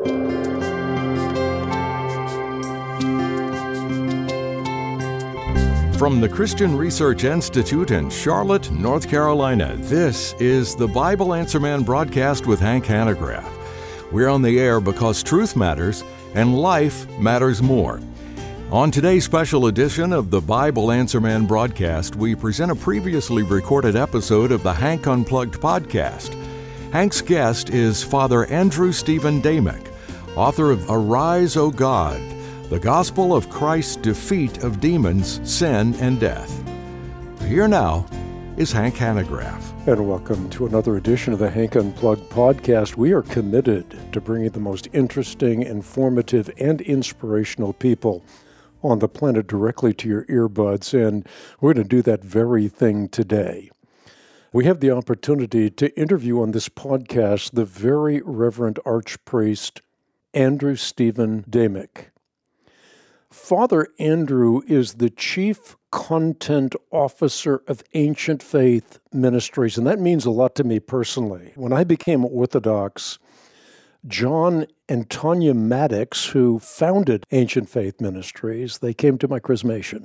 From the Christian Research Institute in Charlotte, North Carolina, this is the Bible Answer Man broadcast with Hank Hanegraaff. We're on the air because truth matters and life matters more. On today's special edition of the Bible Answer Man broadcast, we present a previously recorded episode of the Hank Unplugged podcast. Hank's guest is Father Andrew Stephen Damick, author of Arise, O God, the Gospel of Christ's Defeat of Demons, Sin, and Death. Here now is Hank Hanegraaff. And welcome to another edition of the Hank Unplugged podcast. We are committed to bringing the most interesting, informative, and inspirational people on the planet directly to your earbuds, and we're going to do that very thing today. We have the opportunity to interview on this podcast the very Reverend Archpriest Andrew Stephen Damick. Father Andrew is the Chief Content Officer of Ancient Faith Ministries, and that means a lot to me personally. When I became Orthodox, John and Tanya Maddox, who founded Ancient Faith Ministries, they came to my chrismation.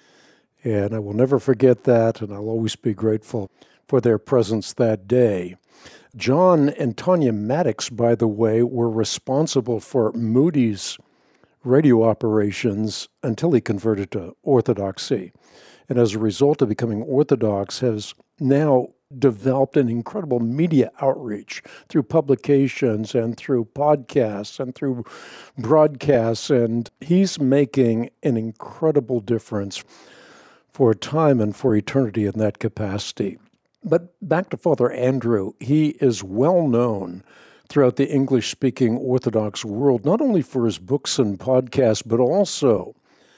And I will never forget that, and I'll always be grateful for their presence that day. John and Tanya Maddox, by the way, were responsible for Moody's radio operations until he converted to Orthodoxy. And as a result of becoming Orthodox, has now developed an incredible media outreach through publications and through podcasts and through broadcasts. And he's making an incredible difference for time and for eternity in that capacity. But back to Father Andrew, he is well known throughout the English-speaking Orthodox world, not only for his books and podcasts, but also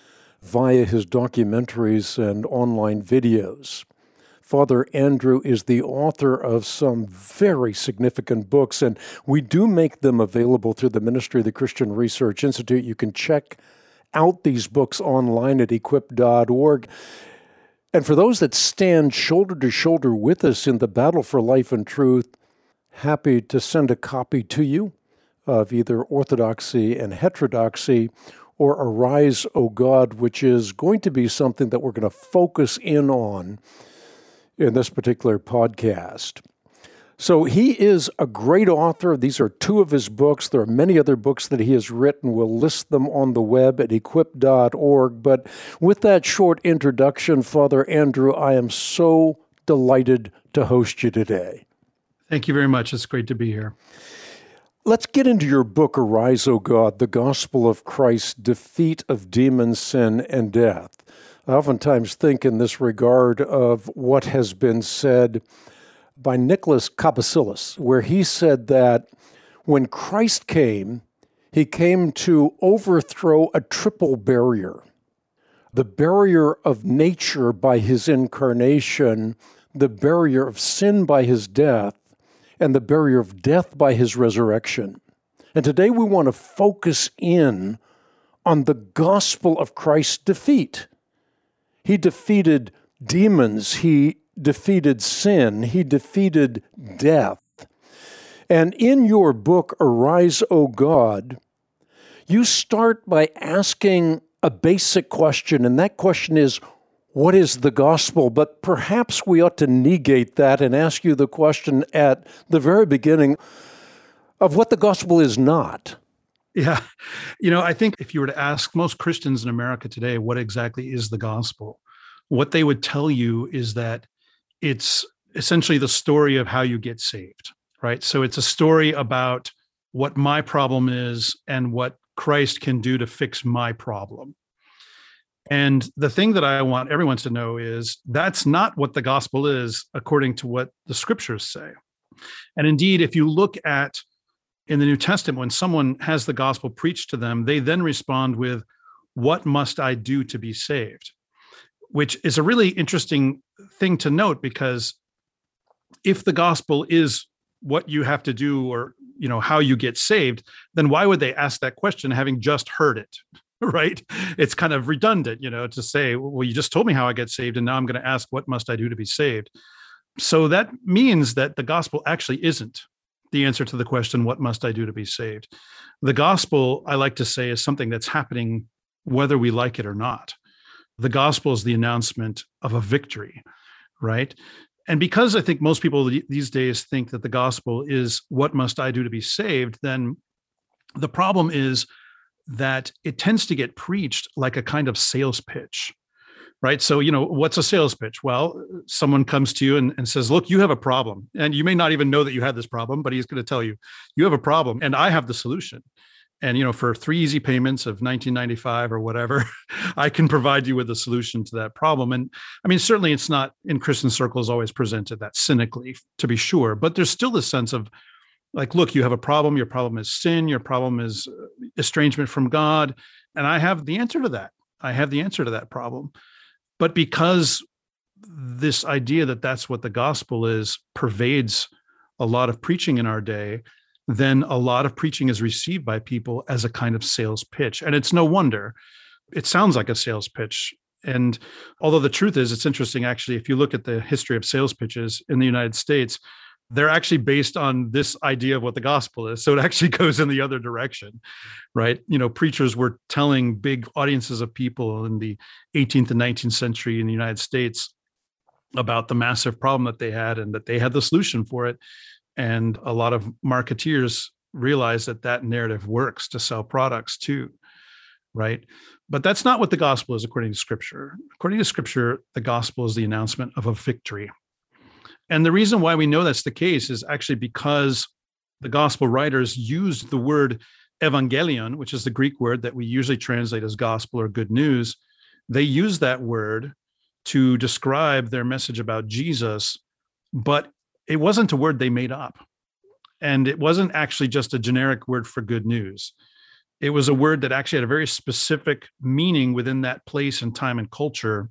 via his documentaries and online videos. Father Andrew is the author of some very significant books, and we do make them available through the Ministry of the Christian Research Institute. You can check out these books online at equip.org. And for those that stand shoulder to shoulder with us in the battle for life and truth, happy to send a copy to you of either Orthodoxy and Heterodoxy or Arise, O God, which is going to be something that we're going to focus in on in this particular podcast. So he is a great author. These are two of his books. There are many other books that he has written. We'll list them on the web at equip.org. But with that short introduction, Father Andrew, I am so delighted to host you today. Thank you very much. It's great to be here. Let's get into your book, Arise, O God, the Gospel of Christ's Defeat of Demons, Sin, and Death. I oftentimes think in this regard of what has been said by Nicholas Cabasilas, where he said that when Christ came, he came to overthrow a triple barrier. The barrier of nature by his incarnation, the barrier of sin by his death, and the barrier of death by his resurrection. And today we want to focus in on the gospel of Christ's defeat. He defeated demons, he defeated sin, he defeated death. And in your book, Arise, O God, you start by asking a basic question, and that question is, what is the gospel? But perhaps we ought to negate that and ask you the question at the very beginning of what the gospel is not. Yeah. I think if you were to ask most Christians in America today, what exactly is the gospel? What they would tell you is that it's essentially the story of how you get saved, right? So it's a story about what my problem is and what Christ can do to fix my problem. And the thing that I want everyone to know is that's not what the gospel is according to what the scriptures say. And indeed, if you look at in the New Testament, when someone has the gospel preached to them, they then respond with, what must I do to be saved? Which is a really interesting thing to note, because if the gospel is what you have to do or, how you get saved, then why would they ask that question having just heard it? Right? It's kind of redundant, to say, well, you just told me how I get saved, and now I'm going to ask, what must I do to be saved? So that means that the gospel actually isn't the answer to the question, what must I do to be saved? The gospel, I like to say, is something that's happening whether we like it or not. The gospel is the announcement of a victory, right? And because I think most people these days think that the gospel is what must I do to be saved, then the problem is that it tends to get preached like a kind of sales pitch, right? So, what's a sales pitch? Well, someone comes to you and says, look, you have a problem. And you may not even know that you had this problem, but he's going to tell you, you have a problem and I have the solution. And, for 3 easy payments of $19.95 or whatever, I can provide you with a solution to that problem. And I mean, certainly it's not in Christian circles always presented that cynically, to be sure, but there's still this sense of like, look, you have a problem. Your problem is sin. Your problem is estrangement from God. And I have the answer to that. I have the answer to that problem. But because this idea that that's what the gospel is pervades a lot of preaching in our day, then a lot of preaching is received by people as a kind of sales pitch. And it's no wonder. It sounds like a sales pitch. And although the truth is, it's interesting, actually, if you look at the history of sales pitches in the United States, they're actually based on this idea of what the gospel is. So it actually goes in the other direction, right? Preachers were telling big audiences of people in the 18th and 19th century in the United States about the massive problem that they had and that they had the solution for it. And a lot of marketeers realize that narrative works to sell products too, right? But that's not what the gospel is according to Scripture. According to Scripture, the gospel is the announcement of a victory. And the reason why we know that's the case is actually because the gospel writers used the word evangelion, which is the Greek word that we usually translate as gospel or good news. They use that word to describe their message about Jesus, but it wasn't a word they made up. And it wasn't actually just a generic word for good news. It was a word that actually had a very specific meaning within that place and time and culture.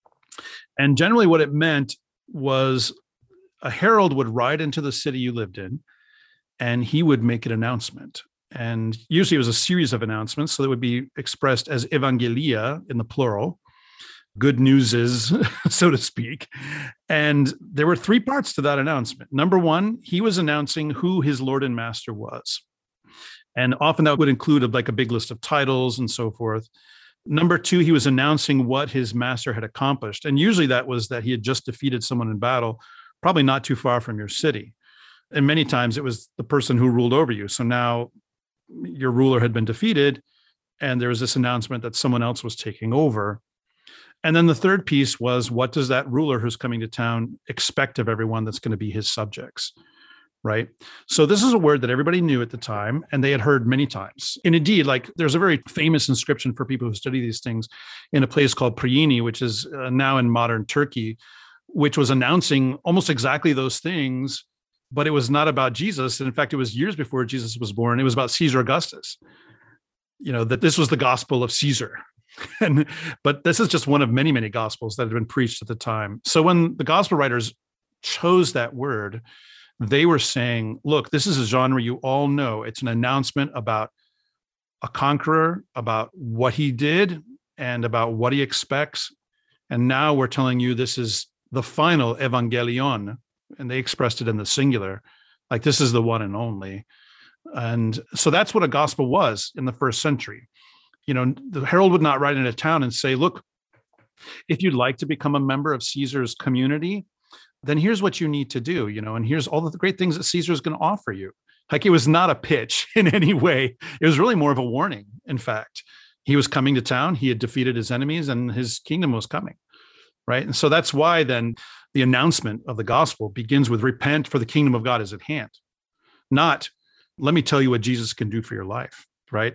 And generally what it meant was a herald would ride into the city you lived in, and he would make an announcement. And usually it was a series of announcements, so that would be expressed as evangelia in the plural, good news is, so to speak. And there were 3 parts to that announcement. Number 1, he was announcing who his Lord and Master was. And often that would include a big list of titles and so forth. Number 2, he was announcing what his master had accomplished. And usually that was that he had just defeated someone in battle, probably not too far from your city. And many times it was the person who ruled over you. So now your ruler had been defeated, and there was this announcement that someone else was taking over. And then the third piece was, what does that ruler who's coming to town expect of everyone that's going to be his subjects, right? So this is a word that everybody knew at the time, and they had heard many times. And indeed, there's a very famous inscription for people who study these things in a place called Priene, which is now in modern Turkey, which was announcing almost exactly those things, but it was not about Jesus. And in fact, it was years before Jesus was born. It was about Caesar Augustus, that this was the gospel of Caesar. But this is just one of many, many gospels that had been preached at the time. So when the gospel writers chose that word, they were saying, look, this is a genre you all know. It's an announcement about a conqueror, about what he did and about what he expects. And now we're telling you this is the final evangelion. And they expressed it in the singular, like this is the one and only. And so that's what a gospel was in the first century. The herald would not ride into town and say, look, if you'd like to become a member of Caesar's community, then here's what you need to do, and here's all the great things that Caesar is going to offer you. Like, it was not a pitch in any way. It was really more of a warning. In fact, he was coming to town. He had defeated his enemies and his kingdom was coming, right? And so that's why then the announcement of the gospel begins with repent, for the kingdom of God is at hand. Not, let me tell you what Jesus can do for your life, right?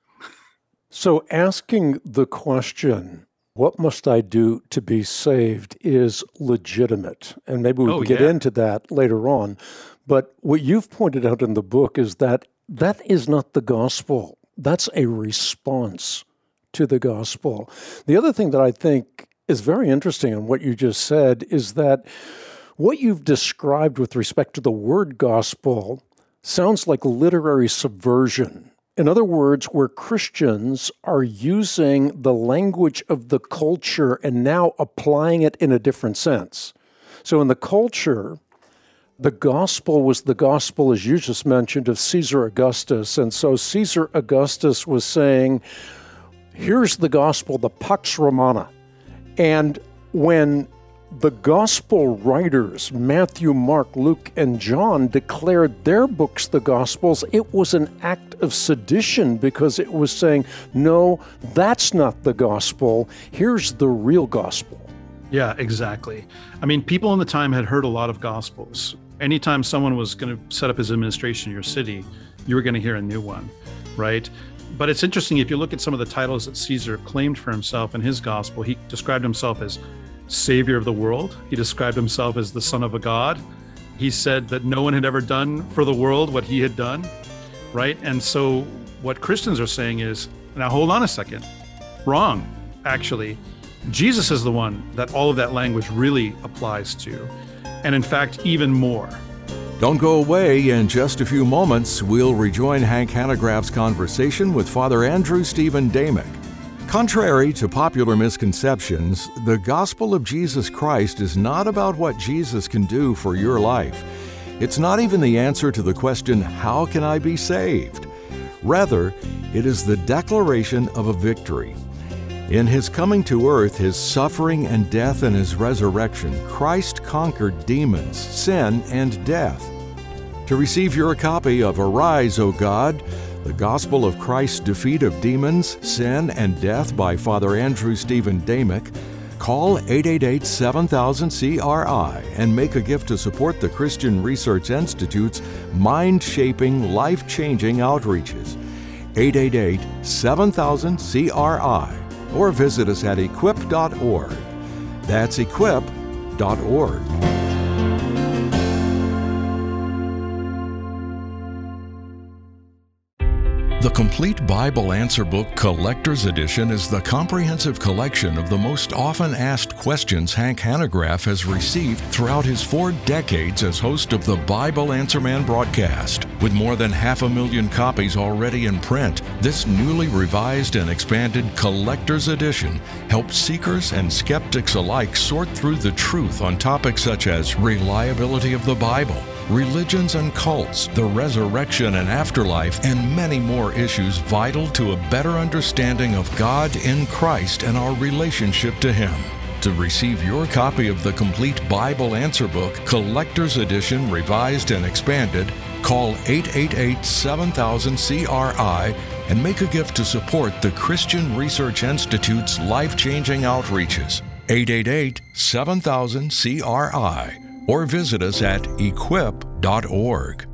So asking the question, what must I do to be saved, is legitimate. And maybe we can get into that later on. But what you've pointed out in the book is that is not the gospel. That's a response to the gospel. The other thing that I think is very interesting in what you just said is that what you've described with respect to the word gospel sounds like literary subversion. In other words, where Christians are using the language of the culture and now applying it in a different sense. So in the culture, The gospel was the gospel, as you just mentioned, of Caesar Augustus. And so Caesar Augustus was saying, here's the gospel, the Pax Romana. And when the gospel writers, Matthew, Mark, Luke, and John, declared their books the gospels, it was an act of sedition because it was saying, no, that's not the gospel. Here's the real gospel. Yeah, exactly. I mean, people in the time had heard a lot of gospels. Anytime someone was going to set up his administration in your city, you were going to hear a new one, right? But it's interesting, if you look at some of the titles that Caesar claimed for himself in his gospel, he described himself as Savior of the world. He described himself as the Son of a God. He said that no one had ever done for the world what he had done, right? And so what Christians are saying is, now hold on a second, wrong, actually. Jesus is the one that all of that language really applies to, and in fact, even more. Don't go away. In just a few moments, we'll rejoin Hank Hanegraaff's conversation with Father Andrew Stephen Damick. Contrary to popular misconceptions, the gospel of Jesus Christ is not about what Jesus can do for your life. It's not even the answer to the question, how can I be saved? Rather, it is the declaration of a victory. In his coming to earth, his suffering and death, and his resurrection, Christ conquered demons, sin, and death. To receive your copy of Arise, O God, The Gospel of Christ's Defeat of Demons, Sin, and Death by Father Andrew Stephen Damick, call 888-7000-CRI and make a gift to support the Christian Research Institute's mind-shaping, life-changing outreaches. 888-7000-CRI, or visit us at equip.org. That's equip.org. The Complete Bible Answer Book Collector's Edition is the comprehensive collection of the most often asked questions Hank Hanegraaff has received throughout his 4 decades as host of the Bible Answer Man broadcast. With more than 500,000 copies already in print, this newly revised and expanded Collector's Edition helps seekers and skeptics alike sort through the truth on topics such as reliability of the Bible, religions and cults, the resurrection and afterlife, and many more issues vital to a better understanding of God in Christ and our relationship to Him. To receive your copy of the Complete Bible Answer Book, Collector's Edition, Revised and Expanded, call 888-7000-CRI and make a gift to support the Christian Research Institute's life-changing outreaches. 888-7000-CRI. Or visit us at equip.org.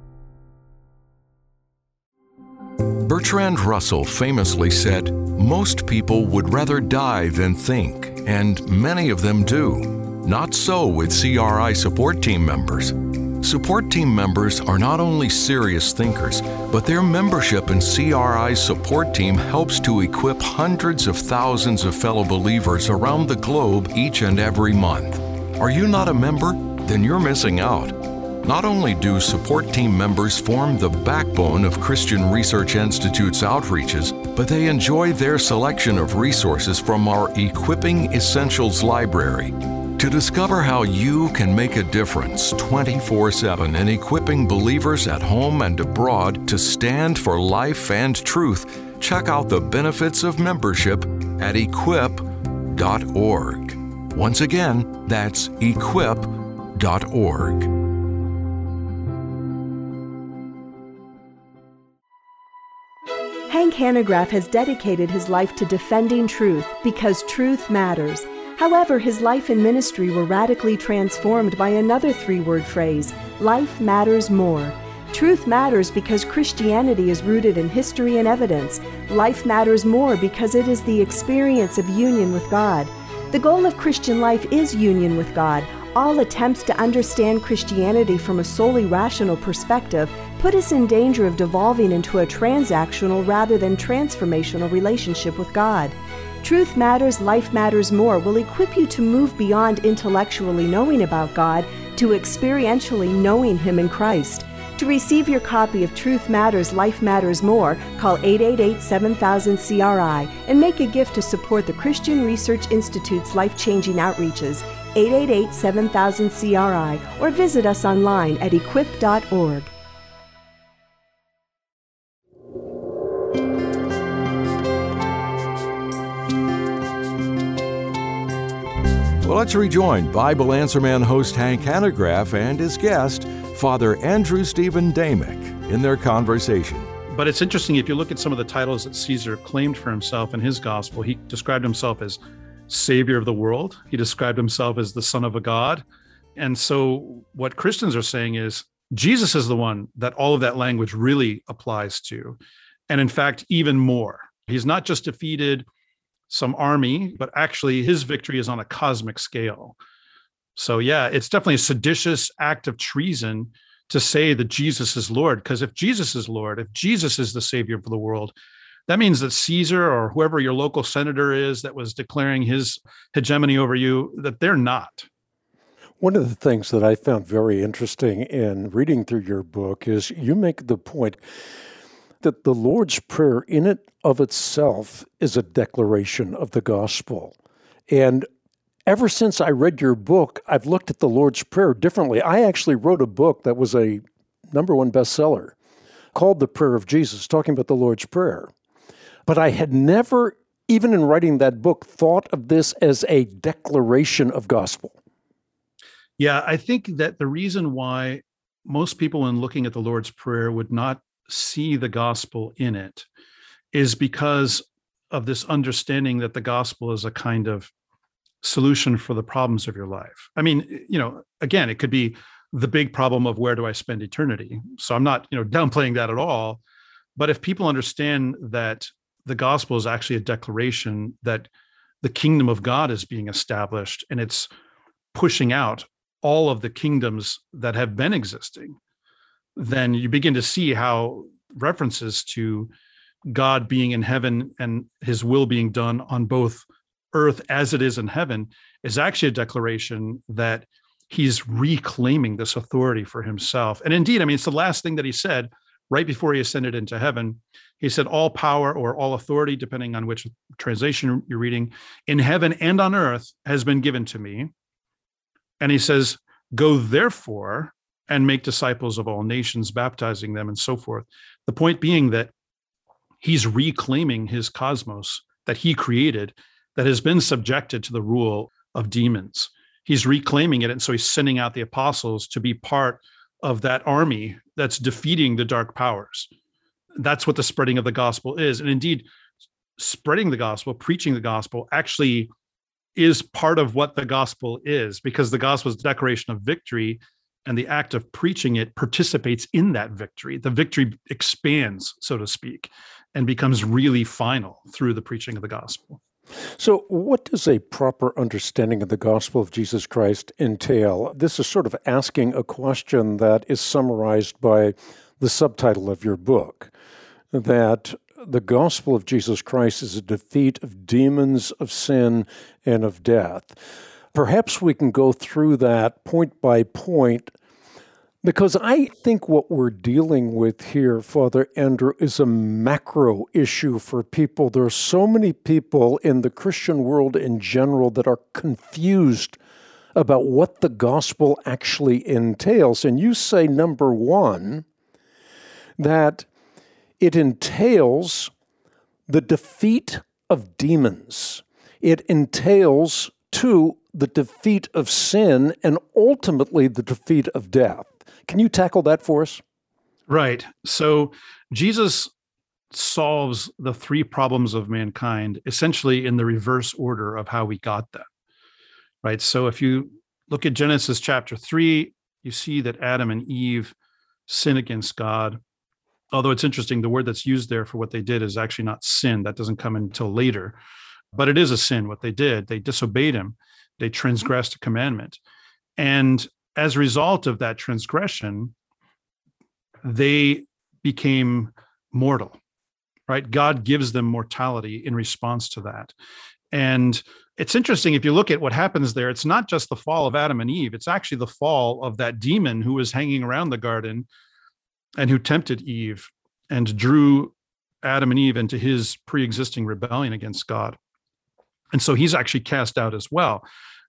Bertrand Russell famously said, "Most people would rather die than think, and many of them do. Not so with CRI support team members. Support team members are not only serious thinkers, but their membership in CRI's support team helps to equip hundreds of thousands of fellow believers around the globe each and every month. Are you not a member? Then you're missing out. Not only do support team members form the backbone of Christian Research Institute's outreaches, but they enjoy their selection of resources from our Equipping Essentials library. To discover how you can make a difference 24/7 in equipping believers at home and abroad to stand for life and truth, check out the benefits of membership at equip.org. Once again, that's equip.org. Hank Hanegraaff has dedicated his life to defending truth because truth matters. However, his life and ministry were radically transformed by another 3-word phrase, life matters more. Truth matters because Christianity is rooted in history and evidence. Life matters more because it is the experience of union with God. The goal of Christian life is union with God. All attempts to understand Christianity from a solely rational perspective put us in danger of devolving into a transactional rather than transformational relationship with God. Truth Matters, Life Matters More will equip you to move beyond intellectually knowing about God to experientially knowing Him in Christ. To receive your copy of Truth Matters, Life Matters More, call 888-7000-CRI and make a gift to support the Christian Research Institute's life-changing outreaches. 888-7000-CRI, or visit us online at equip.org. Well, let's rejoin Bible Answer Man host Hank Hanegraaff and his guest, Father Andrew Stephen Damick, in their conversation. But it's interesting, if you look at some of the titles that Caesar claimed for himself in his gospel, he described himself as Savior of the world. He described himself as the Son of a God. And so what Christians are saying is Jesus is the one that all of that language really applies to. And in fact, even more. He's not just defeated some army, but actually his victory is on a cosmic scale. So yeah, it's definitely a seditious act of treason to say that Jesus is Lord, because if Jesus is Lord, if Jesus is the Savior of the world, that means that Caesar or whoever your local senator is that was declaring his hegemony over you, that they're not. One of the things that I found very interesting in reading through your book is you make the point that the Lord's Prayer in it of itself is a declaration of the gospel. And ever since I read your book, I've looked at the Lord's Prayer differently. I actually wrote a book that was a #1 bestseller called The Prayer of Jesus, talking about the Lord's Prayer. But I had never, even in writing that book, thought of this as a declaration of gospel. Yeah, I think that the reason why most people, in looking at the Lord's Prayer, would not see the gospel in it is because of this understanding that the gospel is a kind of solution for the problems of your life. I mean, again, it could be the big problem of where do I spend eternity? So I'm not, downplaying that at all. But if people understand that the gospel is actually a declaration that the kingdom of God is being established and it's pushing out all of the kingdoms that have been existing, then you begin to see how references to God being in heaven and his will being done on both earth as it is in heaven is actually a declaration that he's reclaiming this authority for himself. And indeed, I mean, it's the last thing that he said right before he ascended into heaven. He said, all power or all authority, depending on which translation you're reading, in heaven and on earth has been given to me. And he says, go therefore and make disciples of all nations, baptizing them and so forth. The point being that he's reclaiming his cosmos that he created that has been subjected to the rule of demons. He's reclaiming it. And so he's sending out the apostles to be part of that army that's defeating the dark powers. That's what the spreading of the gospel is. And indeed, spreading the gospel, preaching the gospel actually is part of what the gospel is, because the gospel is a declaration of victory, and the act of preaching it participates in that victory. The victory expands, so to speak, and becomes really final through the preaching of the gospel. So what does a proper understanding of the gospel of Jesus Christ entail? This is sort of asking a question that is summarized by the subtitle of your book, that the gospel of Jesus Christ is a defeat of demons, of sin, and of death. Perhaps we can go through that point by point, because I think what we're dealing with here, Father Andrew, is a macro issue for people. There are so many people in the Christian world in general that are confused about what the gospel actually entails. And you say, number one, that it entails the defeat of demons. It entails, two, the defeat of sin, and ultimately the defeat of death. Can you tackle that for us? Right. So Jesus solves the three problems of mankind essentially in the reverse order of how we got them. Right. So if you look at Genesis chapter 3, you see that Adam and Eve sin against God. Although it's interesting, the word that's used there for what they did is actually not sin. That doesn't come until later. But it is a sin, what they did. They disobeyed him. They transgressed a commandment. And as a result of that transgression, they became mortal, right? God gives them mortality in response to that. And it's interesting, if you look at what happens there, it's not just the fall of Adam and Eve. It's actually the fall of that demon who was hanging around the garden and who tempted Eve and drew Adam and Eve into his pre-existing rebellion against God. And so he's actually cast out as well.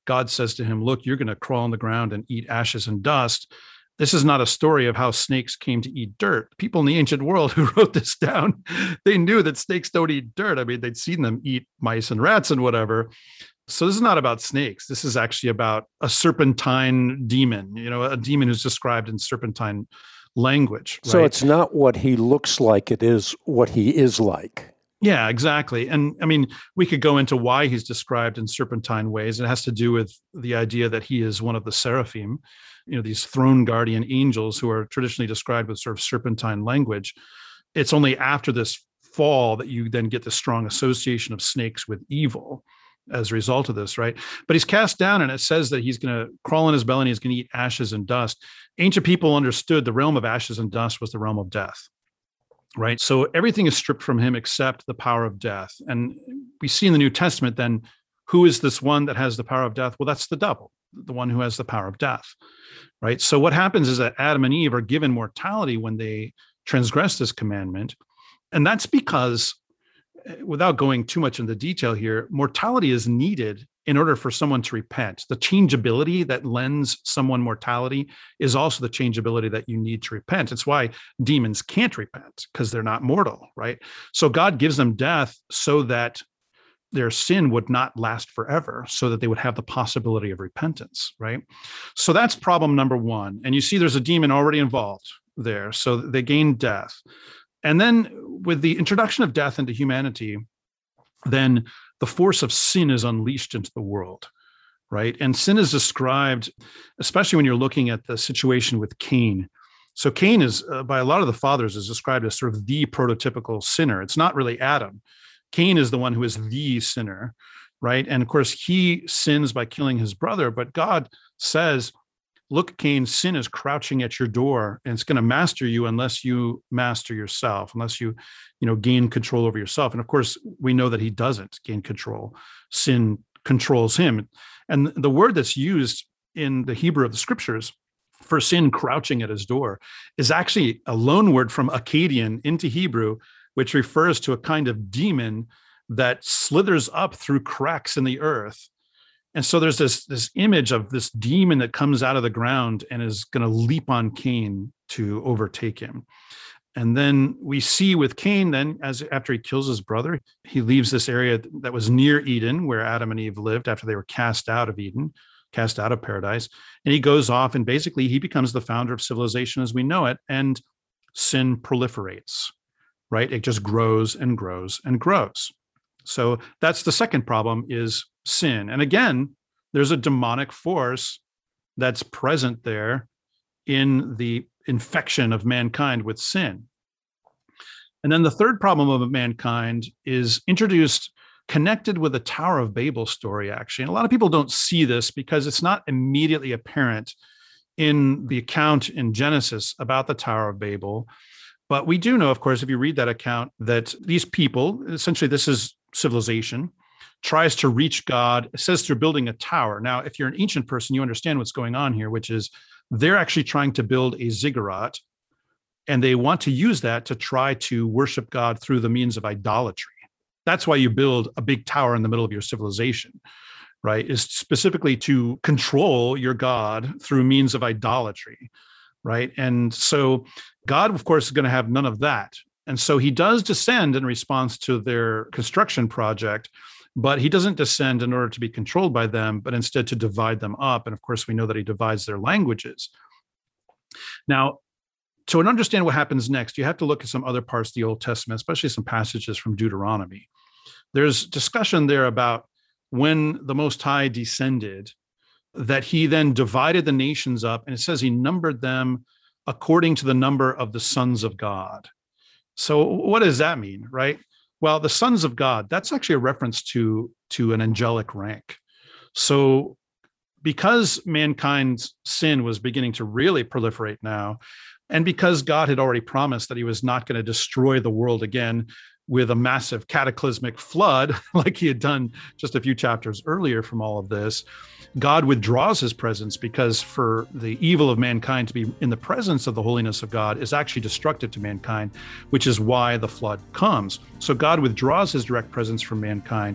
God says to him, look, you're going to crawl on the ground and eat ashes and dust. This is not a story of how snakes came to eat dirt. People in the ancient world who wrote this down, they knew that snakes don't eat dirt. I mean, they'd seen them eat mice and rats and whatever. So this is not about snakes. This is actually about a serpentine demon, a demon who's described in serpentine language. Right? So it's not what he looks like, it is what he is like. Yeah, exactly. And I mean, we could go into why he's described in serpentine ways. It has to do with the idea that he is one of the seraphim, these throne guardian angels who are traditionally described with sort of serpentine language. It's only after this fall that you then get the strong association of snakes with evil as a result of this, right? But he's cast down, and it says that he's going to crawl in his belly and he's going to eat ashes and dust. Ancient people understood the realm of ashes and dust was the realm of death. Right. So everything is stripped from him except the power of death. And we see in the New Testament then, who is this one that has the power of death? Well, that's the devil, the one who has the power of death. Right. So what happens is that Adam and Eve are given mortality when they transgress this commandment. And that's because, without going too much into detail here, mortality is needed in order for someone to repent. The changeability that lends someone mortality is also the changeability that you need to repent. It's why demons can't repent, because they're not mortal, right? So God gives them death so that their sin would not last forever, so that they would have the possibility of repentance, right? So that's problem number one. And you see there's a demon already involved there. So they gain death. And then with the introduction of death into humanity, then the force of sin is unleashed into the world, right? And sin is described, especially when you're looking at the situation with Cain. So Cain is, by a lot of the fathers, is described as sort of the prototypical sinner. It's not really Adam. Cain is the one who is the sinner, right? And of course, he sins by killing his brother, but God says, look, Cain, sin is crouching at your door, and it's going to master you unless you master yourself, unless you gain control over yourself. And of course, we know that he doesn't gain control. Sin controls him. And the word that's used in the Hebrew of the scriptures for sin crouching at his door is actually a loan word from Akkadian into Hebrew, which refers to a kind of demon that slithers up through cracks in the earth. And so there's this image of this demon that comes out of the ground and is going to leap on Cain to overtake him. And then we see with Cain, then, after he kills his brother, he leaves this area that was near Eden, where Adam and Eve lived after they were cast out of Eden, cast out of paradise. And he goes off, and basically he becomes the founder of civilization as we know it. And sin proliferates, right? It just grows and grows and grows. So that's the second problem, is sin. And again, there's a demonic force that's present there in the infection of mankind with sin. And then the third problem of mankind is introduced, connected with the Tower of Babel story, actually. And a lot of people don't see this because it's not immediately apparent in the account in Genesis about the Tower of Babel. But we do know, of course, if you read that account, that these people, essentially this is civilization, tries to reach God. It says they're building a tower. Now, if you're an ancient person, you understand what's going on here, which is they're actually trying to build a ziggurat, and they want to use that to try to worship God through the means of idolatry. That's why you build a big tower in the middle of your civilization, right? Is specifically to control your God through means of idolatry, right? And so God, of course, is going to have none of that. And so he does descend in response to their construction project, but he doesn't descend in order to be controlled by them, but instead to divide them up. And of course, we know that he divides their languages. Now, to understand what happens next, you have to look at some other parts of the Old Testament, especially some passages from Deuteronomy. There's discussion there about when the Most High descended, that he then divided the nations up, and it says he numbered them according to the number of the sons of God. So what does that mean, right? Well, the sons of God, that's actually a reference to an angelic rank. So because mankind's sin was beginning to really proliferate now, and because God had already promised that he was not going to destroy the world again with a massive cataclysmic flood, like he had done just a few chapters earlier from all of this, God withdraws his presence, because for the evil of mankind to be in the presence of the holiness of God is actually destructive to mankind, which is why the flood comes. So God withdraws his direct presence from mankind,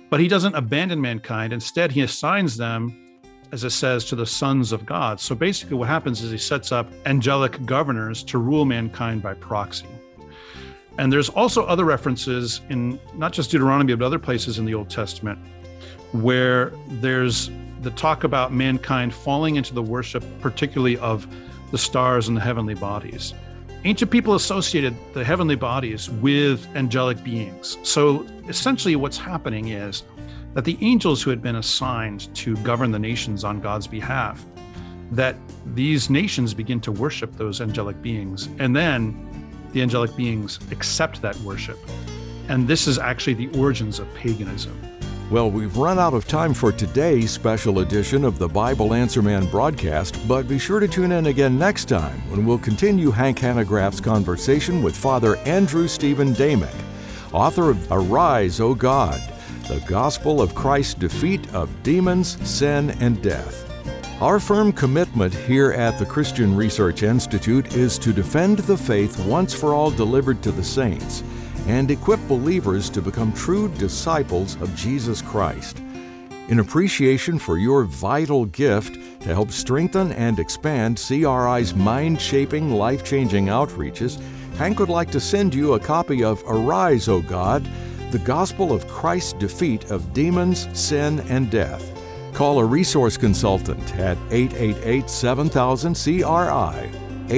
But he doesn't abandon mankind. Instead, he assigns them, as it says, to the sons of God. So basically what happens is he sets up angelic governors to rule mankind by proxy. And there's also other references in not just Deuteronomy, but other places in the Old Testament where there's the talk about mankind falling into the worship, particularly of the stars and the heavenly bodies. Ancient people associated the heavenly bodies with angelic beings. So essentially what's happening is that the angels who had been assigned to govern the nations on God's behalf, that these nations begin to worship those angelic beings, and then the angelic beings accept that worship. And this is actually the origins of paganism. Well, we've run out of time for today's special edition of the Bible Answer Man broadcast, but be sure to tune in again next time when we'll continue Hank Hanegraaff's conversation with Father Andrew Stephen Damick, author of Arise, O God, the Gospel of Christ's Defeat of Demons, Sin, and Death. Our firm commitment here at the Christian Research Institute is to defend the faith once for all delivered to the saints and equip believers to become true disciples of Jesus Christ. In appreciation for your vital gift to help strengthen and expand CRI's mind-shaping, life-changing outreaches, Hank would like to send you a copy of Arise, O God, the Gospel of Christ's Defeat of Demons, Sin, and Death. Call a resource consultant at 888-7000-CRI,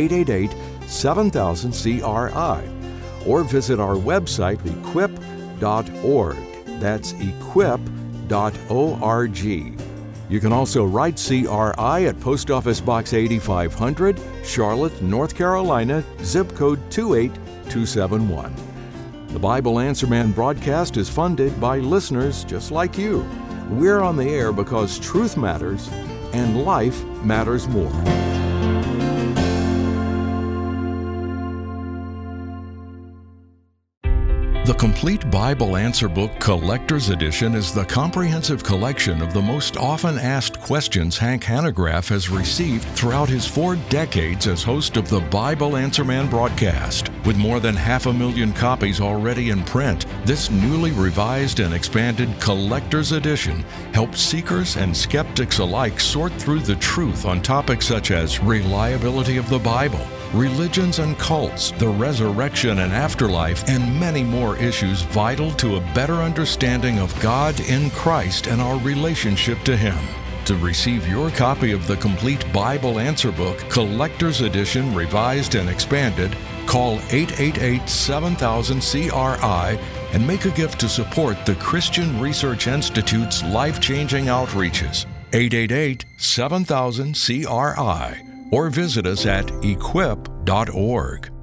888-7000-CRI, or visit our website, equip.org. That's equip.org. You can also write CRI at Post Office Box 8500, Charlotte, North Carolina, zip code 28271. The Bible Answer Man broadcast is funded by listeners just like you. We're on the air because truth matters and life matters more. The Complete Bible Answer Book Collector's Edition is the comprehensive collection of the most often asked questions Hank Hanegraaff has received throughout his 4 decades as host of the Bible Answer Man broadcast. With more than 500,000 copies already in print, this newly revised and expanded Collector's Edition helps seekers and skeptics alike sort through the truth on topics such as reliability of the Bible, religions and cults, the resurrection and afterlife, and many more issues vital to a better understanding of God in Christ and our relationship to Him. To receive your copy of the Complete Bible Answer Book, Collector's Edition, Revised and Expanded, call 888-7000-CRI and make a gift to support the Christian Research Institute's life-changing outreaches. 888-7000-CRI. Or visit us at equip.org.